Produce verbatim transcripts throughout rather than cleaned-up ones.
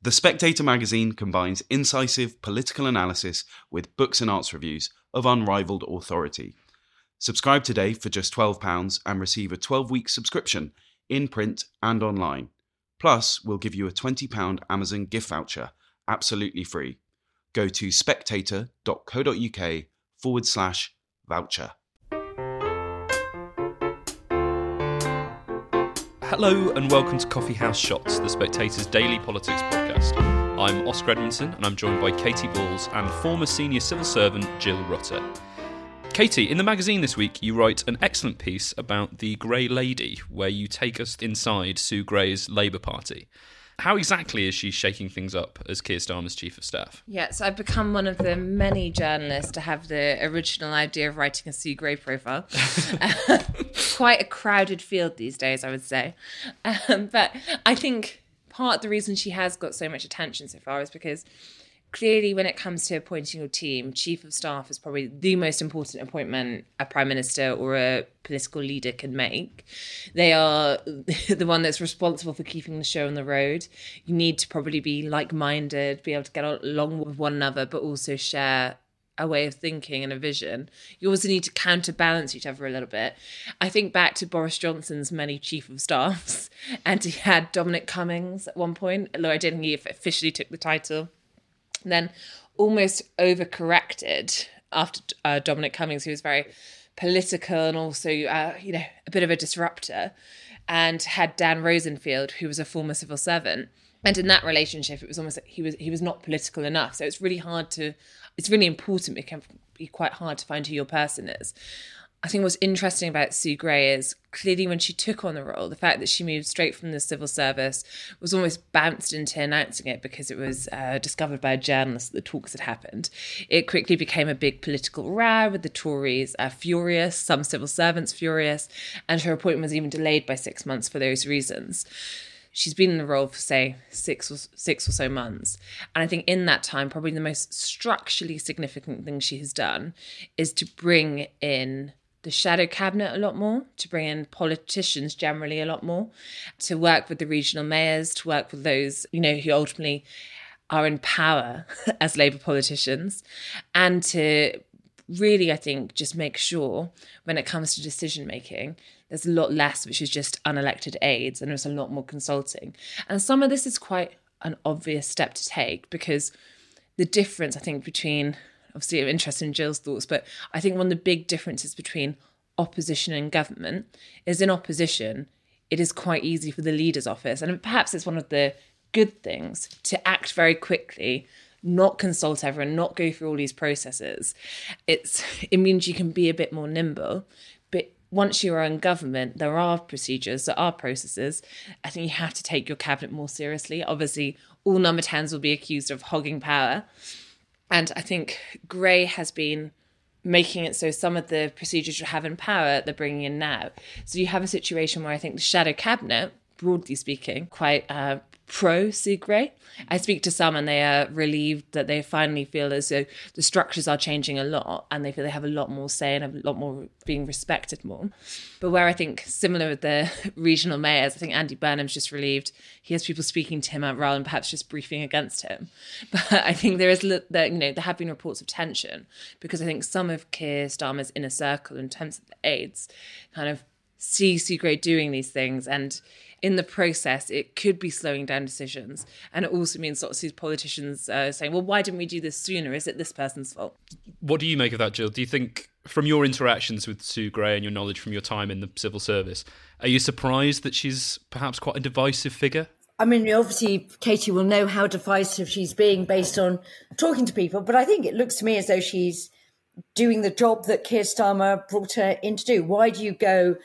The Spectator magazine combines incisive political analysis with books and arts reviews of unrivaled authority. Subscribe today for just twelve pounds and receive a twelve-week subscription in print and online. Plus, we'll give you a twenty pounds Amazon gift voucher, absolutely free. Go to spectator.co.uk forward slash voucher. Hello and welcome to Coffee House Shots, the Spectator's daily politics podcast. I'm Oscar Edmondson and I'm joined by Katie Balls and former senior civil servant Jill Rutter. Katie, in the magazine this week you write an excellent piece about the Grey Lady, where you take us inside Sue Gray's Labour Party. How exactly is she shaking things up as Keir Starmer's Chief of Staff? Yeah, so I've become one of the many journalists to have the original idea of writing a Sue Gray profile. Quite a crowded field these days, I would say. Um, but I think part of the reason she has got so much attention so far is because clearly when it comes to appointing your team, Chief of Staff is probably the most important appointment a Prime Minister or a political leader can make. They are the one that's responsible for keeping the show on the road. You need to probably be like-minded, be able to get along with one another, but also share a way of thinking and a vision. You also need to counterbalance each other a little bit. I think back to Boris Johnson's many chief of staffs, and he had Dominic Cummings at one point, although I didn't think he officially took the title. And then almost overcorrected after uh, Dominic Cummings, who was very political and also, uh, you know, a bit of a disruptor, and had Dan Rosenfield, who was a former civil servant. And in that relationship, it was almost like he was he was not political enough. So it's really hard to, it's really important. It can be quite hard to find who your person is. I think what's interesting about Sue Gray is clearly when she took on the role, the fact that she moved straight from the civil service, was almost bounced into announcing it because it was uh, discovered by a journalist that the talks had happened. It quickly became a big political row with the Tories uh, furious, some civil servants furious, and her appointment was even delayed by six months for those reasons. She's been in the role for, say, six or, six or so months. And I think in that time, probably the most structurally significant thing she has done is to bring in the shadow cabinet a lot more, to bring in politicians generally a lot more, to work with the regional mayors, to work with those, you know, who ultimately are in power as Labour politicians, and to really, I think, just make sure when it comes to decision making, there's a lot less which is just unelected aides and there's a lot more consulting. And some of this is quite an obvious step to take because the difference, I think, between, obviously I'm interested in Jill's thoughts, but I think one of the big differences between opposition and government is in opposition, it is quite easy for the leader's office. And perhaps it's one of the good things to act very quickly, not consult everyone, not go through all these processes. It's it means you can be a bit more nimble. But once you are in government, there are procedures, there are processes. I think you have to take your cabinet more seriously. Obviously, all number tens will be accused of hogging power. And I think Gray has been making it so some of the procedures you have in power, they're bringing in now. So you have a situation where I think the shadow cabinet, broadly speaking, quite uh, pro Sue Gray. I speak to some and they are relieved that they finally feel as though the structures are changing a lot and they feel they have a lot more say and a lot more being respected more. But where I think similar with the regional mayors, I think Andy Burnham's just relieved he has people speaking to him rather than perhaps just briefing against him. But I think there is, there, you know, there have been reports of tension because I think some of Keir Starmer's inner circle in terms of the aides kind of see Sue Gray doing these things, and in the process, it could be slowing down decisions. And it also means lots of these politicians uh, saying, well, why didn't we do this sooner? Is it this person's fault? What do you make of that, Jill? Do you think, from your interactions with Sue Gray and your knowledge from your time in the civil service, are you surprised that she's perhaps quite a divisive figure? I mean, obviously, Katie will know how divisive she's being based on talking to people, but I think it looks to me as though she's doing the job that Keir Starmer brought her in to do. Why do you go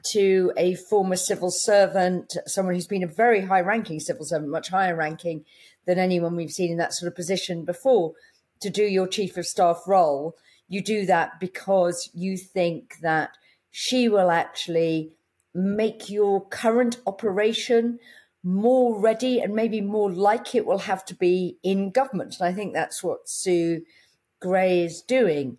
to a former civil servant, someone who's been a very high-ranking civil servant, much higher ranking than anyone we've seen in that sort of position before, to do your chief of staff role? You do that because you think that she will actually make your current operation more ready and maybe more like it will have to be in government. And I think that's what Sue Gray is doing.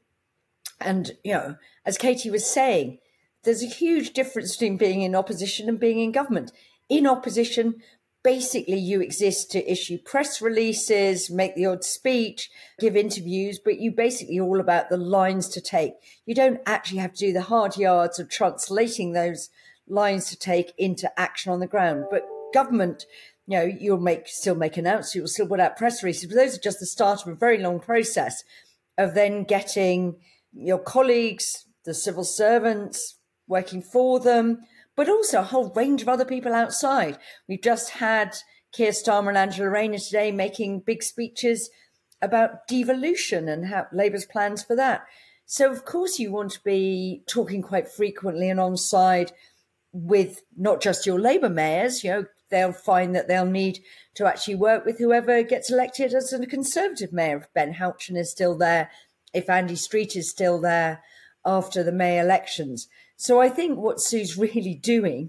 And, you know, as Katie was saying, there's a huge difference between being in opposition and being in government. In opposition, basically you exist to issue press releases, make the odd speech, give interviews, but you basically all about the lines to take. You don't actually have to do the hard yards of translating those lines to take into action on the ground. But government, you know, you'll make still make announcements, you'll still put out press releases, but those are just the start of a very long process of then getting your colleagues, the civil servants, working for them, but also a whole range of other people outside. We've just had Keir Starmer and Angela Rayner today making big speeches about devolution and how Labour's plans for that. So, of course, you want to be talking quite frequently and on side with not just your Labour mayors. You know, they'll find that they'll need to actually work with whoever gets elected as a Conservative mayor. If Ben Houchen is still there, if Andy Street is still there after the May elections. So I think what Sue's really doing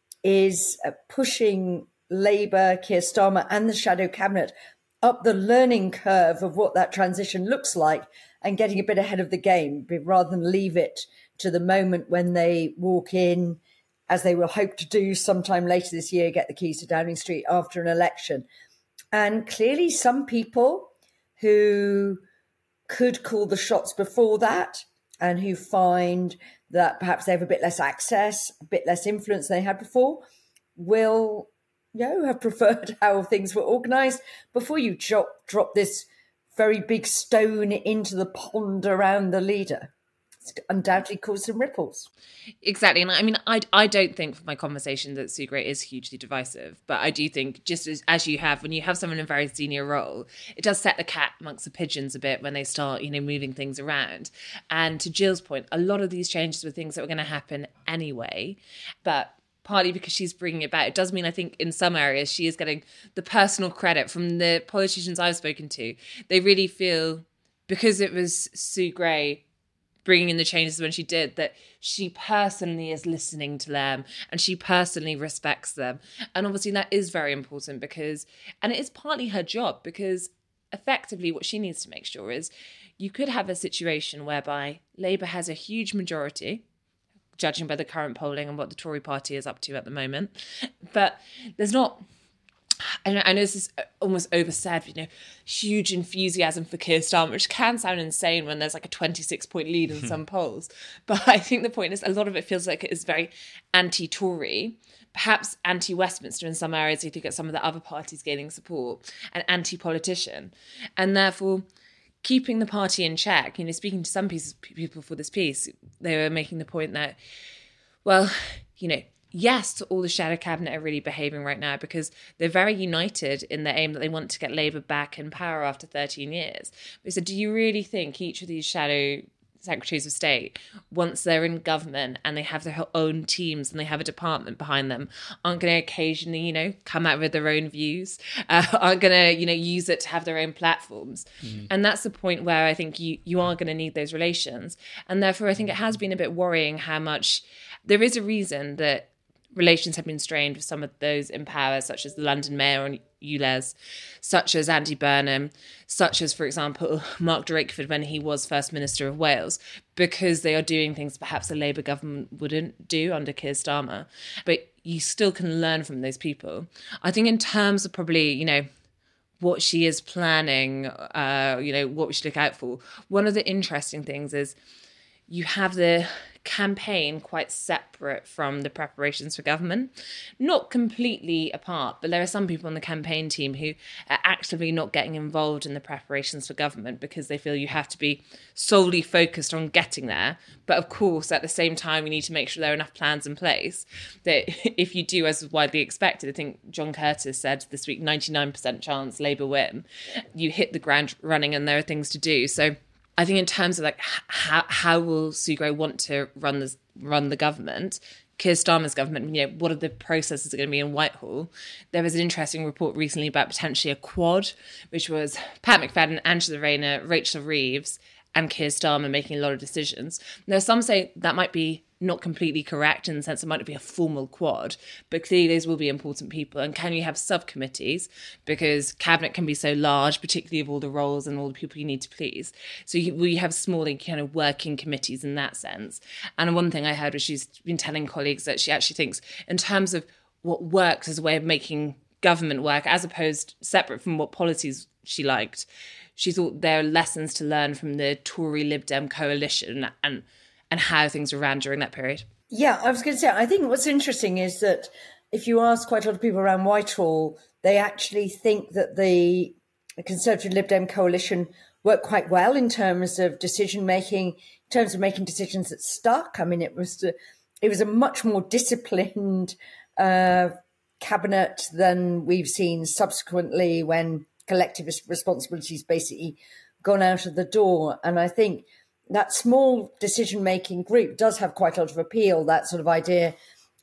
is uh, pushing Labour, Keir Starmer and the shadow cabinet up the learning curve of what that transition looks like and getting a bit ahead of the game rather than leave it to the moment when they walk in, as they will hope to do sometime later this year, get the keys to Downing Street after an election. And clearly some people who could call the shots before that and who find that perhaps they have a bit less access, a bit less influence than they had before, will, you know, have preferred how things were organised before you drop, drop this very big stone into the pond around the leader. It's undoubtedly caused some ripples. Exactly. And I mean, I, I don't think from my conversation that Sue Gray is hugely divisive, but I do think just as, as you have, when you have someone in a very senior role, it does set the cat amongst the pigeons a bit when they start, you know, moving things around. And to Jill's point, a lot of these changes were things that were going to happen anyway, but partly because she's bringing it back. It does mean, I think, in some areas, she is getting the personal credit from the politicians I've spoken to. They really feel, because it was Sue Gray bringing in the changes when she did, that she personally is listening to them and she personally respects them. And obviously that is very important because, and it is partly her job, because effectively what she needs to make sure is you could have a situation whereby Labour has a huge majority, judging by the current polling and what the Tory party is up to at the moment. But there's not, I know, I know this is almost oversaid, you know, huge enthusiasm for Keir Starmer, which can sound insane when there's like a twenty-six point lead in some polls. But I think the point is a lot of it feels like it is very anti-Tory, perhaps anti-Westminster in some areas if you get some of the other parties gaining support, and anti-politician. And therefore, keeping the party in check, you know, speaking to some pieces, people for this piece, they were making the point that, well, you know, yes, all the shadow cabinet are really behaving right now because they're very united in their aim that they want to get Labour back in power after thirteen years. But so do you really think each of these shadow secretaries of state, once they're in government and they have their own teams and they have a department behind them, aren't going to occasionally, you know, come out with their own views, uh, aren't going to, you know, use it to have their own platforms? Mm. And that's the point where I think you, you are going to need those relations. And therefore, I think it has been a bit worrying how much there is a reason that relations have been strained with some of those in power, such as the London Mayor and U L E S, such as Andy Burnham, such as, for example, Mark Drakeford when he was First Minister of Wales, because they are doing things perhaps the Labour government wouldn't do under Keir Starmer. But you still can learn from those people. I think in terms of probably, you know, what she is planning, uh, you know, what we should look out for, one of the interesting things is you have the campaign quite separate from the preparations for government. Not completely apart, but there are some people on the campaign team who are actively not getting involved in the preparations for government because they feel you have to be solely focused on getting there. But of course, at the same time, you need to make sure there are enough plans in place that if you do as widely expected, I think John Curtis said this week, ninety-nine percent chance Labour win, you hit the ground running and there are things to do. So I think in terms of like how how will Sue Gray want to run this run the government, Keir Starmer's government, you know, what are the processes going to be in Whitehall? There was an interesting report recently about potentially a quad, which was Pat McFadden, Angela Rayner, Rachel Reeves, and Keir Starmer making a lot of decisions. Now, some say that might be not completely correct in the sense it might not be a formal quad, but clearly those will be important people. And can you have subcommittees? Because cabinet can be so large, particularly of all the roles and all the people you need to please. So you, we have smaller kind of working committees in that sense. And one thing I heard was she's been telling colleagues that she actually thinks in terms of what works as a way of making government work, as opposed separate from what policies she liked. She thought there are lessons to learn from the Tory Lib Dem coalition and and how things were ran during that period. Yeah, I was going to say, I think what's interesting is that if you ask quite a lot of people around Whitehall, they actually think that the Conservative Lib Dem coalition worked quite well in terms of decision making, in terms of making decisions that stuck. I mean, it was a, it was a much more disciplined uh, cabinet than we've seen subsequently when collectivist responsibilities basically gone out of the door. And I think that small decision-making group does have quite a lot of appeal. That sort of idea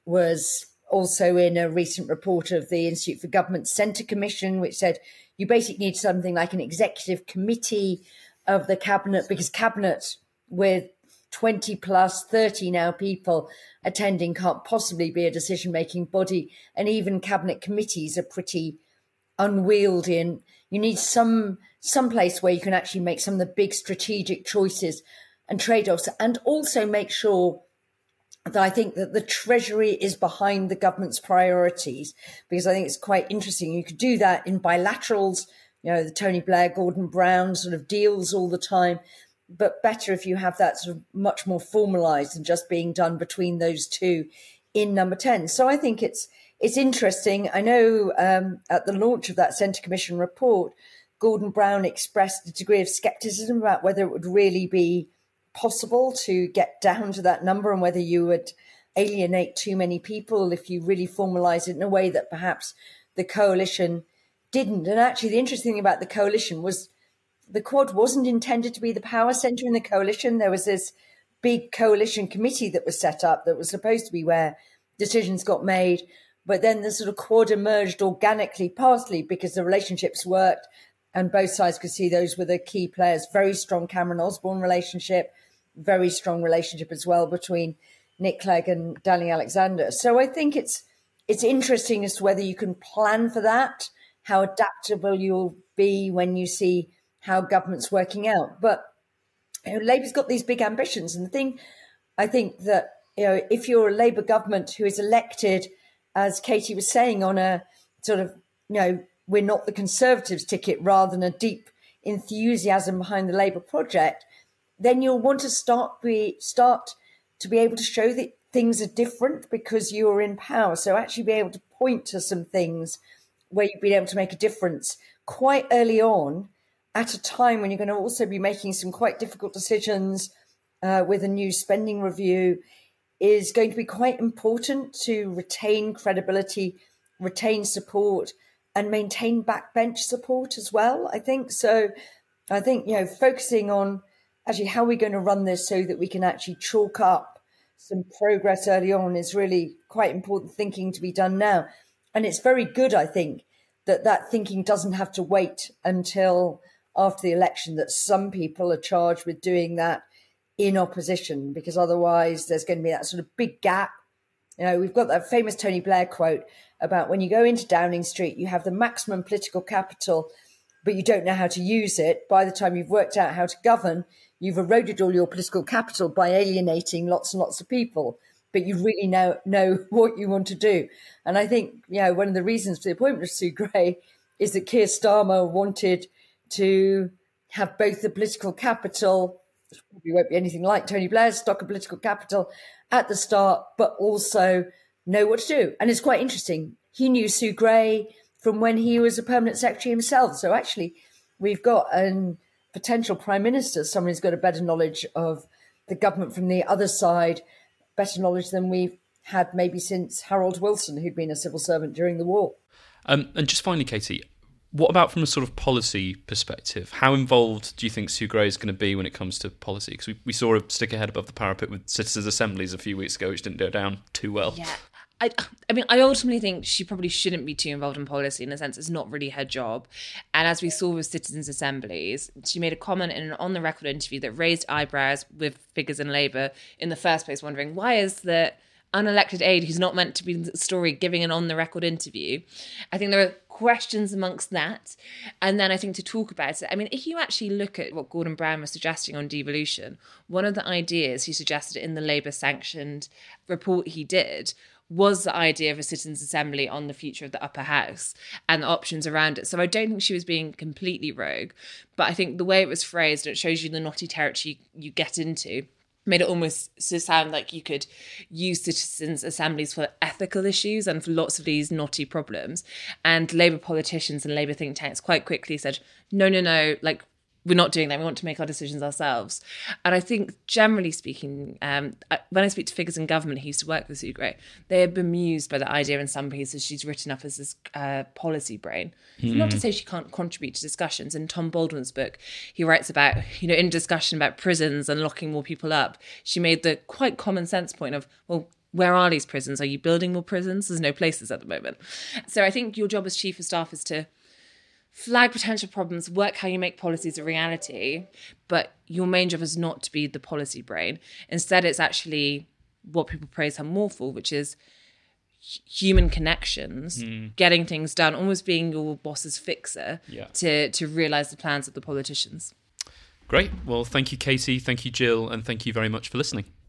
was also in a recent report of the Institute for Government Centre Commission, which said you basically need something like an executive committee of the cabinet, because cabinet with twenty plus, thirty now people attending can't possibly be a decision-making body. And even cabinet committees are pretty unwieldy, and you need some some place where you can actually make some of the big strategic choices and trade-offs, and also make sure that I think that the Treasury is behind the government's priorities, because I think it's quite interesting. You could do that in bilaterals, you know, the Tony Blair, Gordon Brown sort of deals all the time, but better if you have that sort of much more formalised and just being done between those two in Number ten. So I think it's It's interesting. I know um, at the launch of that Centre Commission report, Gordon Brown expressed a degree of scepticism about whether it would really be possible to get down to that number and whether you would alienate too many people if you really formalise it in a way that perhaps the coalition didn't. And actually, the interesting thing about the coalition was the Quad wasn't intended to be the power centre in the coalition. There was this big coalition committee that was set up that was supposed to be where decisions got made. But then the sort of Quad emerged organically, partly because the relationships worked and both sides could see those were the key players. Very strong Cameron Osborne relationship, very strong relationship as well between Nick Clegg and Danny Alexander. So I think it's it's interesting as to whether you can plan for that, how adaptable you'll be when you see how government's working out. But you know, Labour's got these big ambitions. And the thing, I think that, you know, if you're a Labour government who is elected, as Katie was saying, on a sort of, you know, we're not the Conservatives ticket rather than a deep enthusiasm behind the Labour project, then you'll want to start be start to be able to show that things are different because you're in power. So actually be able to point to some things where you've been able to make a difference quite early on at a time when you're going to also be making some quite difficult decisions uh, with a new spending review is going to be quite important to retain credibility, retain support, and maintain backbench support as well, I think. So I think, you know, focusing on actually how we're going to run this so that we can actually chalk up some progress early on is really quite important thinking to be done now. And it's very good, I think, that that thinking doesn't have to wait until after the election, that some people are charged with doing that in opposition, because otherwise there's going to be that sort of big gap. You know, we've got that famous Tony Blair quote about when you go into Downing Street, you have the maximum political capital, but you don't know how to use it. By the time you've worked out how to govern, you've eroded all your political capital by alienating lots and lots of people, but you really know, know what you want to do. And I think, you know, one of the reasons for the appointment of Sue Gray is that Keir Starmer wanted to have both the political capital, which probably won't be anything like Tony Blair's stock of political capital at the start, but also know what to do. And it's quite interesting. He knew Sue Gray from when he was a permanent secretary himself. So actually, we've got a potential prime minister, someone who's got a better knowledge of the government from the other side, better knowledge than we've had maybe since Harold Wilson, who'd been a civil servant during the war. Um, and just finally, Katie, what about from a sort of policy perspective? How involved do you think Sue Gray is going to be when it comes to policy? Because we, we saw her stick her head above the parapet with citizens' assemblies a few weeks ago, which didn't go down too well. Yeah. I, I mean, I ultimately think she probably shouldn't be too involved in policy, in a sense it's not really her job. And as we saw with citizens' assemblies, she made a comment in an on-the-record interview that raised eyebrows with figures in Labour in the first place, wondering why is the unelected aide who's not meant to be in the story giving an on-the-record interview. I think there are questions amongst that. And then I think to talk about it, I mean, if you actually look at what Gordon Brown was suggesting on devolution, one of the ideas he suggested in the Labour-sanctioned report he did was the idea of a citizens' assembly on the future of the upper house and the options around it. So I don't think she was being completely rogue, but I think the way it was phrased, and it shows you the knotty territory you get into, made it almost sound like you could use citizens' assemblies for ethical issues and for lots of these knotty problems. And Labour politicians and Labour think tanks quite quickly said, no, no, no, like, we're not doing that. We want to make our decisions ourselves. And I think, generally speaking, um, when I speak to figures in government who used to work with Sue Gray, they're bemused by the idea in some pieces she's written up as this uh, policy brain. Mm. Not to say she can't contribute to discussions. In Tom Baldwin's book, he writes about, you know, in discussion about prisons and locking more people up, she made the quite common sense point of, well, where are these prisons? Are you building more prisons? There's no places at the moment. So I think your job as chief of staff is to flag potential problems, work how you make policies a reality, but your main job is not to be the policy brain. Instead, it's actually what people praise her more for, which is human connections, mm. getting things done, almost being your boss's fixer yeah. to, to realise the plans of the politicians. Great. Well, thank you, Katie. Thank you, Jill. And thank you very much for listening.